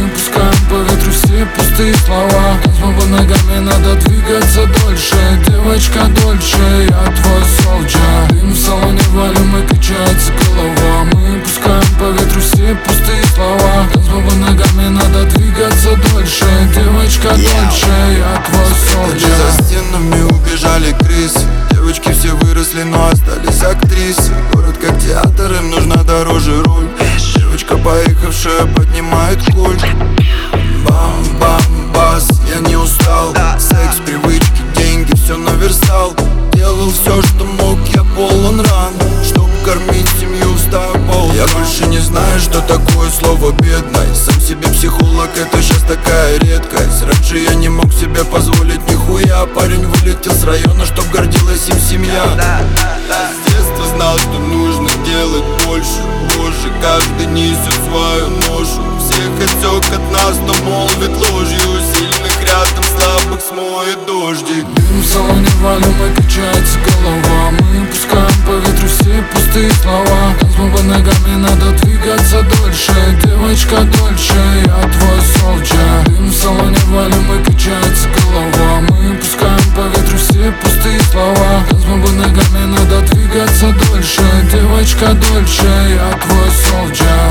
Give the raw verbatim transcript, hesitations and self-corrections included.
Мы пускаем по ветру все пустые слова. Танцуем под ногами, надо двигаться дольше. Девочка дольше, я твой солджа. Дым в салоне валим, и качается голова. Мы пускаем по ветру все пустые слова. Танцуем под ногами, надо двигаться дольше. Девочка дольше, я твой солджа. За стенами убежали крысы. Девочки все выросли, но остались актрисы. Город как театр, им нужна дороже роль. Девочка, поехавшая, поднимает кольт. Бам-бам-бас, я не устал. Секс, привычки, деньги, все наверстал. Делал все, что мог, я полон ран. Чтоб кормить семью, встаю пол. Я больше не знаю, что такое слово бедный. Сам себе психолог, это сейчас такая редкость. Раньше я не мог себе позволить нихуя. Парень вылетел с района, чтоб гордилась им семья. С детства знал, что нужно делать больше. Боже, каждый несет свою ношу. Всех отсек от нас, но молвит ложью. Сильных рядом, слабых смоет дождик. Дым в салоне валим, и качается голова. Мы пускаем по ветру все пустые слова. Танцуем под ногами, надо двигаться дольше. Девочка дольше, я твой солджа. Дым в салоне валим, и качается голова. Мы пускаем по ветру все пустые слова. Танцуем под ногами, надо двигаться дольше. Девочка дольше, я твой солджа.